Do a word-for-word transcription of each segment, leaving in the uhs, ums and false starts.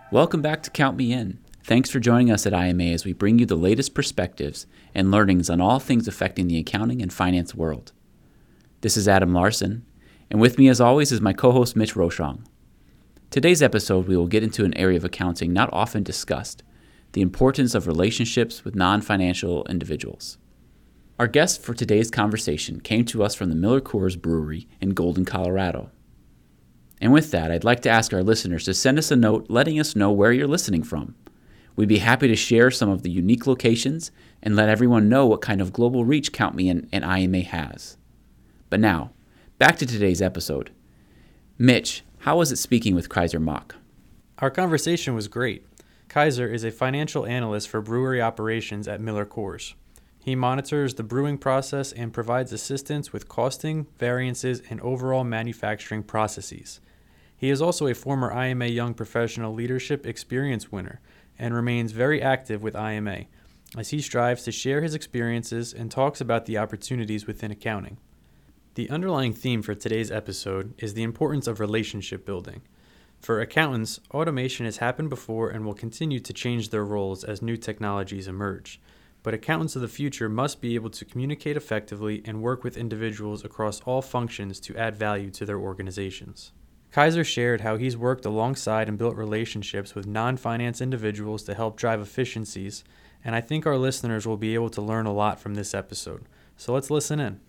Welcome back to Count Me In. Thanks for joining us at I M A as we bring you the latest perspectives and learnings on all things affecting the accounting and finance world. This is Adam Larson, and with me as always is my co-host Mitch Rochong. Today's episode, we will get into an area of accounting not often discussed, the importance of relationships with non-financial individuals. Our guest for today's conversation came to us from the Miller Coors Brewery in Golden, Colorado. And with that, I'd like to ask our listeners to send us a note letting us know where you're listening from. We'd be happy to share some of the unique locations and let everyone know what kind of global reach Count Me In and I M A has. But now, back to today's episode. Mitch, how was it speaking with Kaiser Mock? Our conversation was great. Kaiser is a financial analyst for brewery operations at Miller Coors. He monitors the brewing process and provides assistance with costing, variances, and overall manufacturing processes. He is also a former I M A Young Professional Leadership Experience winner and remains very active with I M A as he strives to share his experiences and talks about the opportunities within accounting. The underlying theme for today's episode is the importance of relationship building. For accountants, automation has happened before and will continue to change their roles as new technologies emerge. But accountants of the future must be able to communicate effectively and work with individuals across all functions to add value to their organizations. Kaiser shared how he's worked alongside and built relationships with non-finance individuals to help drive efficiencies, and I think our listeners will be able to learn a lot from this episode. So let's listen in.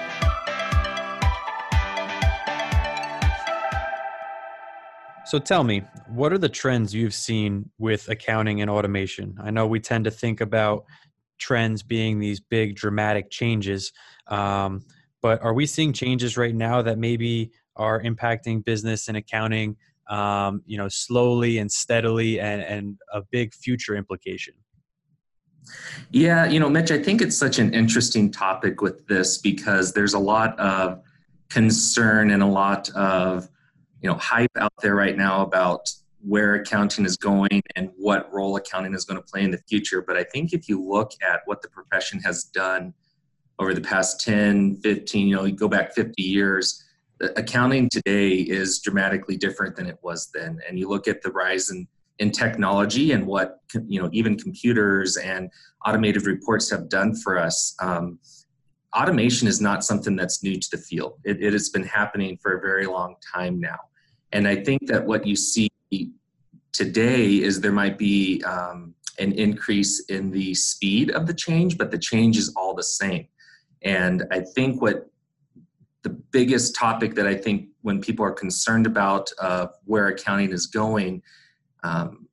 So tell me, what are the trends you've seen with accounting and automation? I know we tend to think about trends being these big dramatic changes, um, but are we seeing changes right now that maybe are impacting business and accounting, um, you know, slowly and steadily, and, and a big future implication? Yeah, you know, Mitch, I think it's such an interesting topic with this because there's a lot of concern and a lot of, you know, hype out there right now about where accounting is going and what role accounting is going to play in the future. But I think if you look at what the profession has done over the past ten, fifteen, you know, you go back fifty years, accounting today is dramatically different than it was then. And you look at the rise in, in technology and what, you know, even computers and automated reports have done for us. Um, automation is not something that's new to the field. It, it has been happening for a very long time now. And I think that what you see today is there might be um, an increase in the speed of the change, but the change is all the same. And I think what the biggest topic that I think when people are concerned about uh, where accounting is going, um,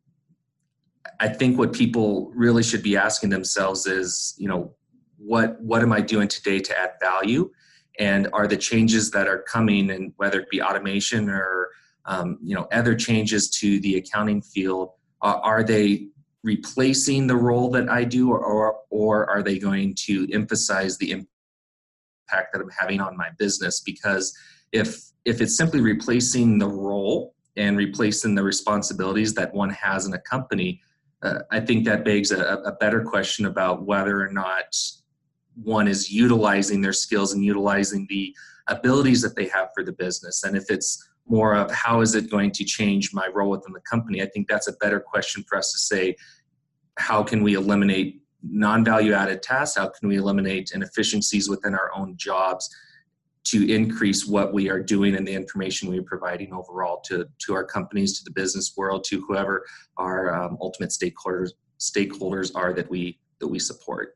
I think what people really should be asking themselves is, you know, what what am I doing today to add value? And are the changes that are coming, and whether it be automation or um, you know other changes to the accounting field, uh, are they replacing the role that I do, or, or or are they going to emphasize the impact that I'm having on my business? Because if if it's simply replacing the role and replacing the responsibilities that one has in a company, uh, I think that begs a, a better question about whether or not one is utilizing their skills and utilizing the abilities that they have for the business. And if it's more of how is it going to change my role within the company, I think that's a better question for us to say, how can we eliminate non-value added tasks? How can we eliminate inefficiencies within our own jobs to increase what we are doing and the information we are providing overall to, to our companies, to the business world, to whoever our um, ultimate stakeholders stakeholders are that we that we support.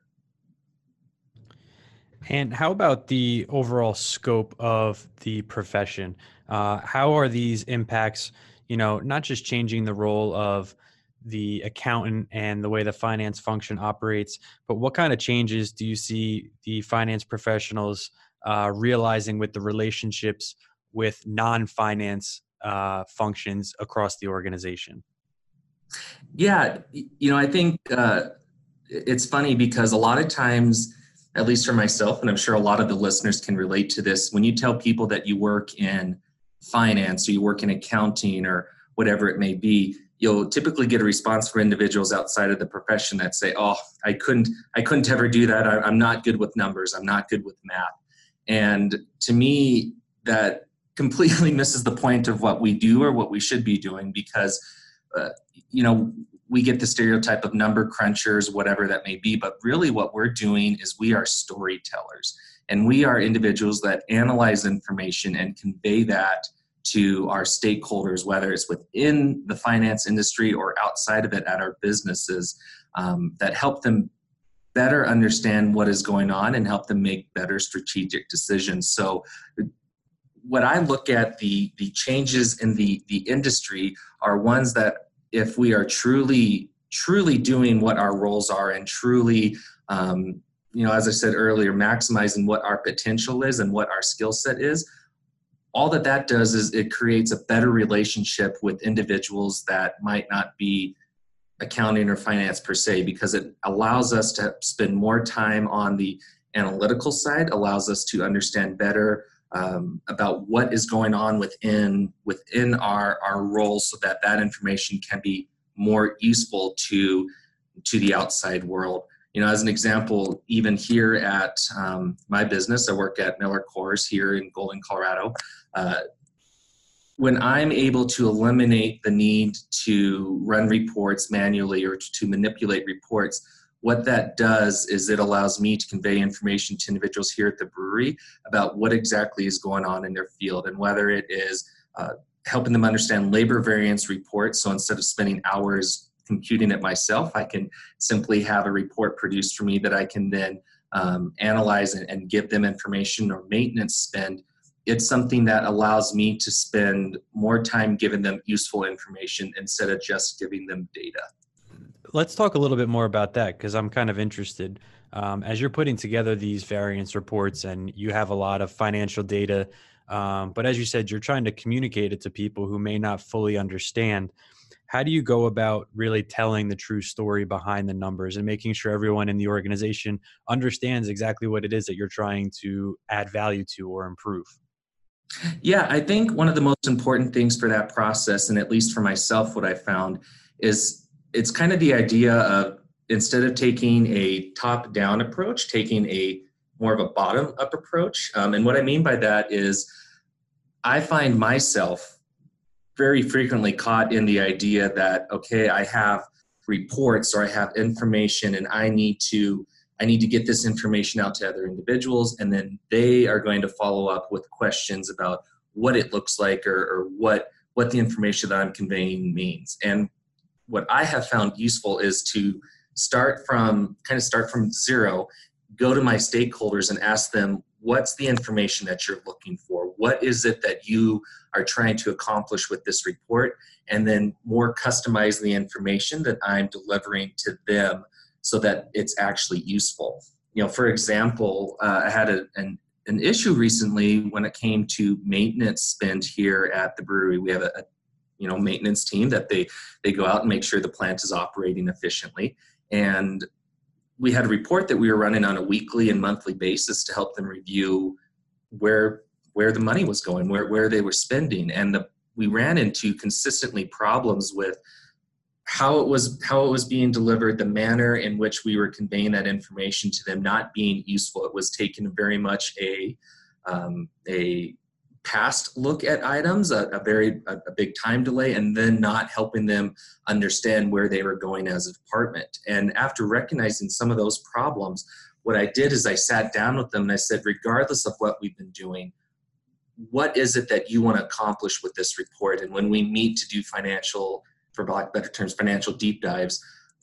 And how about the overall scope of the profession? Uh, how are these impacts, you know, not just changing the role of the accountant and the way the finance function operates, but what kind of changes do you see the finance professionals uh, realizing with the relationships with non-finance uh, functions across the organization? Yeah, you know, I think uh, it's funny because a lot of times, at least for myself, and I'm sure a lot of the listeners can relate to this, when you tell people that you work in finance or you work in accounting or whatever it may be, you'll typically get a response from individuals outside of the profession that say, oh, I couldn't, I couldn't ever do that. I, I'm not good with numbers. I'm not good with math. And to me, that completely misses the point of what we do or what we should be doing, because uh, you know, we get the stereotype of number crunchers, whatever that may be, but really what we're doing is we are storytellers, and we are individuals that analyze information and convey that to our stakeholders, whether it's within the finance industry or outside of it at our businesses, um, that help them better understand what is going on and help them make better strategic decisions. So when I look at the, the changes in the, the industry are ones that if we are truly, truly doing what our roles are and truly, um, you know, as I said earlier, maximizing what our potential is and what our skill set is, all that that does is it creates a better relationship with individuals that might not be accounting or finance per se, because it allows us to spend more time on the analytical side, allows us to understand better um, about what is going on within within our, our roles, so that that information can be more useful to to the outside world. You know, as an example, even here at um, my business, I work at Miller Coors here in Golden, Colorado. Uh, when I'm able to eliminate the need to run reports manually or to, to manipulate reports, what that does is it allows me to convey information to individuals here at the brewery about what exactly is going on in their field, and whether it is uh, helping them understand labor variance reports. So instead of spending hours computing it myself, I can simply have a report produced for me that I can then um, analyze and, and give them information. Or maintenance spend, it's something that allows me to spend more time giving them useful information instead of just giving them data. Let's talk a little bit more about that, because I'm kind of interested. Um, as you're putting together these variance reports and you have a lot of financial data, um, but as you said, you're trying to communicate it to people who may not fully understand. How do you go about really telling the true story behind the numbers and making sure everyone in the organization understands exactly what it is that you're trying to add value to or improve? Yeah, I think one of the most important things for that process, and at least for myself, what I found is it's kind of the idea of, instead of taking a top-down approach, taking a more of a bottom-up approach. Um, and what I mean by that is I find myself very frequently caught in the idea that, okay, I have reports or I have information and I need to I need to get this information out to other individuals, and then they are going to follow up with questions about what it looks like, or, or what what the information that I'm conveying means. And what I have found useful is to start from kind of start from zero, go to my stakeholders and ask them, what's the information that you're looking for? What is it that you are trying to accomplish with this report? And then more customize the information that I'm delivering to them so that it's actually useful. You know, for example, uh, I had a, an, an issue recently when it came to maintenance spend here at the brewery. We have a, a you know, maintenance team that they, they go out and make sure the plant is operating efficiently. And we had a report that we were running on a weekly and monthly basis to help them review where where the money was going, where, where they were spending. And the, we ran into consistently problems with how it was how it was being delivered, the manner in which we were conveying that information to them not being useful. It was taking very much a um, a past look at items, a, a very a, a big time delay, and then not helping them understand where they were going as a department. And after recognizing some of those problems, what I did is I sat down with them and I said, regardless of what we've been doing, what is it that you want to accomplish with this report? And when we meet to do financial, for lack of better terms, financial deep dives,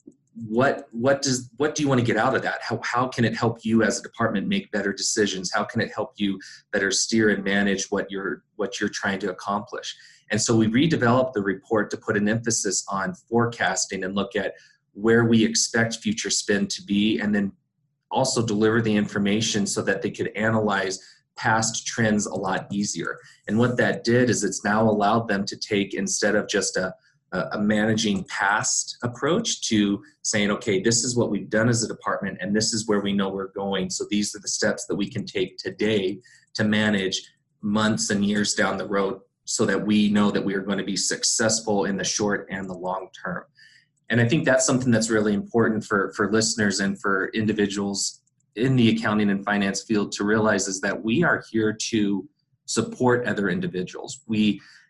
what what does what do you want to get out of that? How how can it help you as a department make better decisions? How can it help you better steer and manage what you're what you're trying to accomplish? And so we redeveloped the report to put an emphasis on forecasting and look at where we expect future spend to be, and then also deliver the information so that they could analyze past trends a lot easier. And what that did is it's now allowed them to take, instead of just a a managing past approach, to saying, okay, this is what we've done as a department and this is where we know we're going. So these are the steps that we can take today to manage months and years down the road so that we know that we are going to be successful in the short and the long term. And I think that's something that's really important for, for listeners and for individuals in the accounting and finance field to realize, is that we are here to support other individuals. We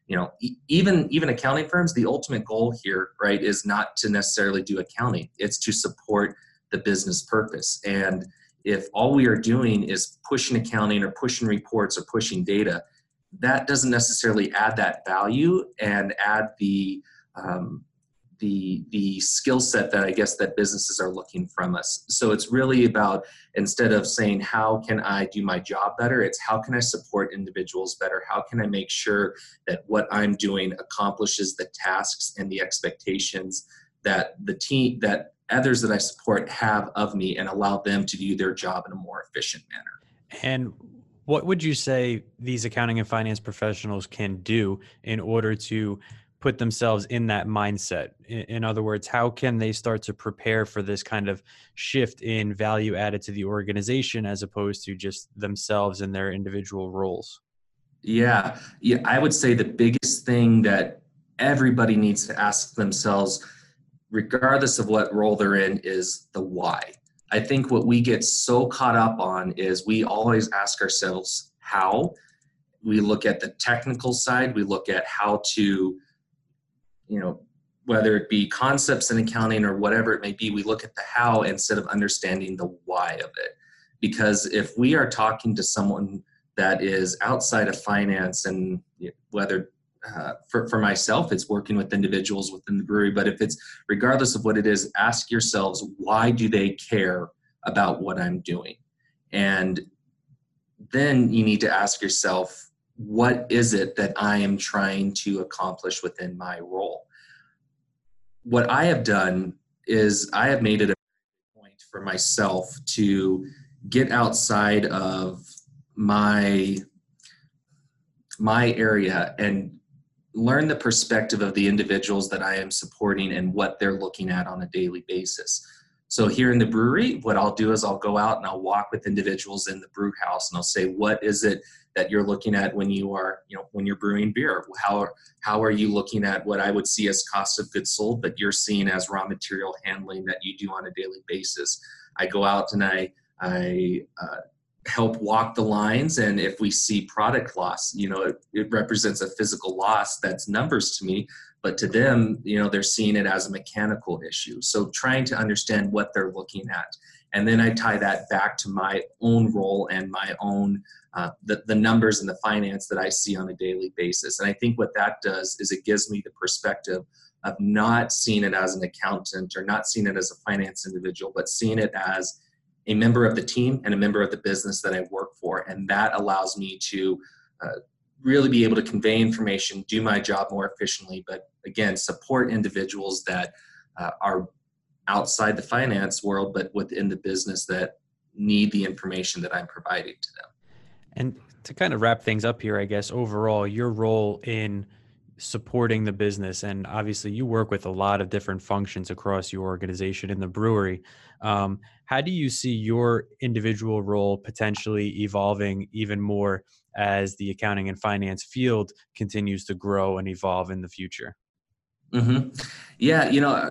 you know, e- even even accounting firms, the ultimate goal here, right, is not to necessarily do accounting. It's to support the business purpose. And if all we are doing is pushing accounting or pushing reports or pushing data, that doesn't necessarily add that value and add the um, the the skill set that I guess that businesses are looking from us. So it's really about, instead of saying how can I do my job better, it's how can I support individuals better? How can I make sure that what I'm doing accomplishes the tasks and the expectations that the team, that others that I support have of me, and allow them to do their job in a more efficient manner. And what would you say these accounting and finance professionals can do in order to put themselves in that mindset? In, in other words, how can they start to prepare for this kind of shift in value added to the organization as opposed to just themselves and their individual roles? Yeah, yeah, I would say the biggest thing that everybody needs to ask themselves, regardless of what role they're in, is the why. I think what we get so caught up on is we always ask ourselves how. We look at the technical side, we look at how to, you know, whether it be concepts in accounting or whatever it may be, we look at the how instead of understanding the why of it. Because if we are talking to someone that is outside of finance, and whether uh, for, for myself, it's working with individuals within the brewery, but if it's regardless of what it is, ask yourselves, why do they care about what I'm doing? And then you need to ask yourself, what is it that I am trying to accomplish within my role? What I have done is I have made it a point for myself to get outside of my my area and learn the perspective of the individuals that I am supporting and what they're looking at on a daily basis. So here in the brewery, what I'll do is I'll go out and I'll walk with individuals in the brew house, and I'll say, what is it that you're looking at when you are, you know, when you're brewing beer? How are, how are you looking at what I would see as cost of goods sold, but you're seeing as raw material handling that you do on a daily basis? I go out and I, I uh, help walk the lines, and if we see product loss, you know, it, it represents a physical loss that's numbers to me, but to them, you know, they're seeing it as a mechanical issue. So trying to understand what they're looking at. And then I tie that back to my own role and my own, uh, the, the numbers and the finance that I see on a daily basis. And I think what that does is it gives me the perspective of not seeing it as an accountant or not seeing it as a finance individual, but seeing it as a member of the team and a member of the business that I work for. And that allows me to uh, really be able to convey information, do my job more efficiently, but again, support individuals that uh, are outside the finance world, but within the business that need the information that I'm providing to them. And to kind of wrap things up here, I guess, overall, your role in supporting the business, and obviously you work with a lot of different functions across your organization in the brewery. Um, how do you see your individual role potentially evolving even more as the accounting and finance field continues to grow and evolve in the future? Mm-hmm. Yeah, you know,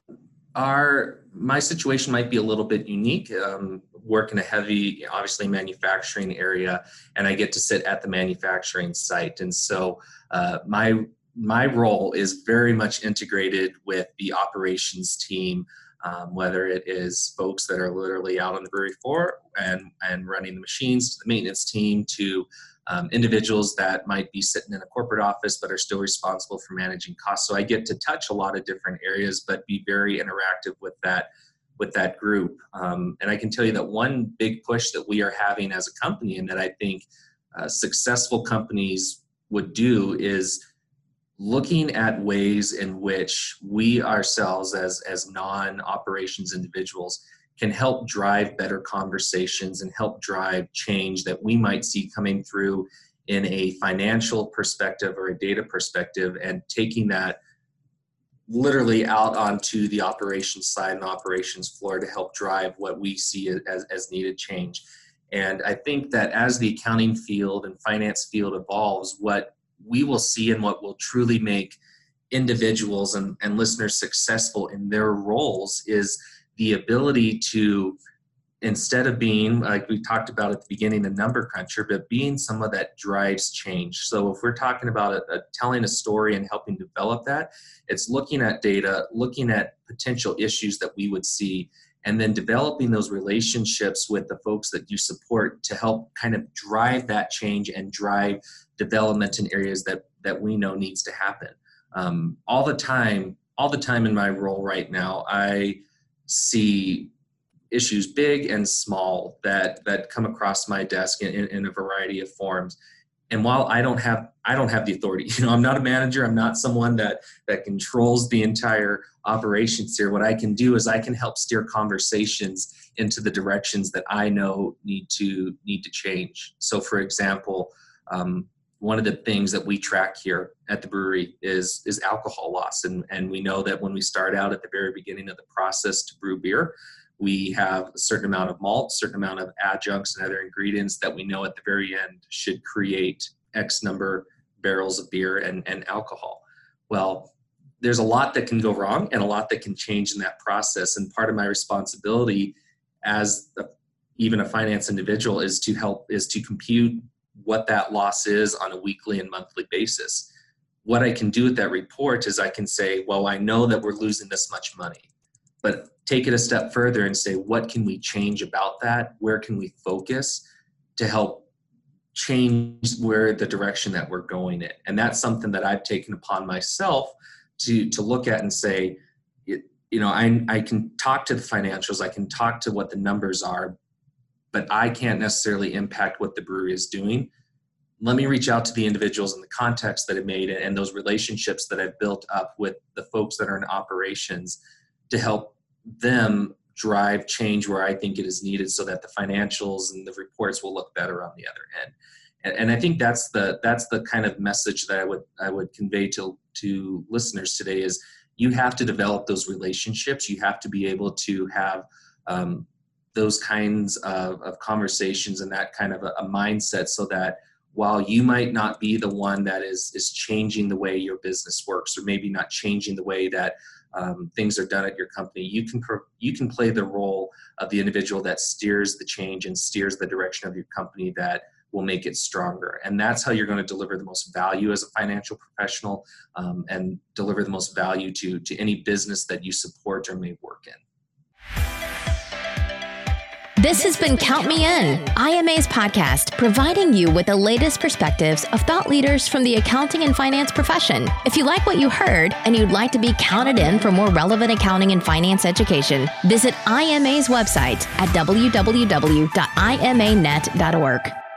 our my situation might be a little bit unique. Um, work in a heavy, obviously, manufacturing area, and I get to sit at the manufacturing site, and so uh, my my role is very much integrated with the operations team, um, whether it is folks that are literally out on the brewery floor and, and running the machines, to the maintenance team, to um, individuals that might be sitting in a corporate office but are still responsible for managing costs. So I get to touch a lot of different areas, but be very interactive with that with that group. Um, and I can tell you that one big push that we are having as a company, and that I think uh, successful companies would do, is looking at ways in which we ourselves as, as non-operations individuals can help drive better conversations and help drive change that we might see coming through in a financial perspective or a data perspective, and taking that literally out onto the operations side and the operations floor to help drive what we see as, as needed change. And I think that as the accounting field and finance field evolves, what we will see and what will truly make individuals and, and listeners successful in their roles is the ability to instead of being, like we talked about at the beginning, a number cruncher, but being someone that drives change. So if we're talking about a, a, telling a story and helping develop that, it's looking at data, looking at potential issues that we would see, and then developing those relationships with the folks that you support to help kind of drive that change and drive development in areas that, that we know needs to happen. Um, all the time, all the time in my role right now, I see issues big and small that that come across my desk in, in a variety of forms. And while I don't have I don't have the authority, you know, I'm not a manager, I'm not someone that that controls the entire operations here. What I can do is I can help steer conversations into the directions that I know need to need to change. So for example, um, one of the things that we track here at the brewery is is alcohol loss. And, and we know that when we start out at the very beginning of the process to brew beer, we have a certain amount of malt, certain amount of adjuncts and other ingredients that we know at the very end should create X number barrels of beer and, and alcohol. Well, there's a lot that can go wrong and a lot that can change in that process. And part of my responsibility as a, even a finance individual is to help, is to compute what that loss is on a weekly and monthly basis. What I can do with that report is I can say, well, I know that we're losing this much money, but take it a step further and say, what can we change about that? Where can we focus to help change where the direction that we're going in? And that's something that I've taken upon myself to, to look at and say, you know, I, I can talk to the financials, I can talk to what the numbers are, but I can't necessarily impact what the brewery is doing. Let me reach out to the individuals and the contacts that have made it and those relationships that I've built up with the folks that are in operations to help them drive change where I think it is needed so that the financials and the reports will look better on the other end. And, and I think that's the that's the kind of message that I would I would convey to to listeners today is you have to develop those relationships. You have to be able to have um, those kinds of, of conversations and that kind of a, a mindset so that while you might not be the one that is is changing the way your business works or maybe not changing the way that Um, things are done at your company, you can pro- you can play the role of the individual that steers the change and steers the direction of your company that will make it stronger. And that's how you're going to deliver the most value as a financial professional um, and deliver the most value to, to any business that you support or may work in. This has been Count Me In, I M A's podcast, providing you with the latest perspectives of thought leaders from the accounting and finance profession. If you like what you heard and you'd like to be counted in for more relevant accounting and finance education, visit I M A's website at w w w dot i m a net dot org.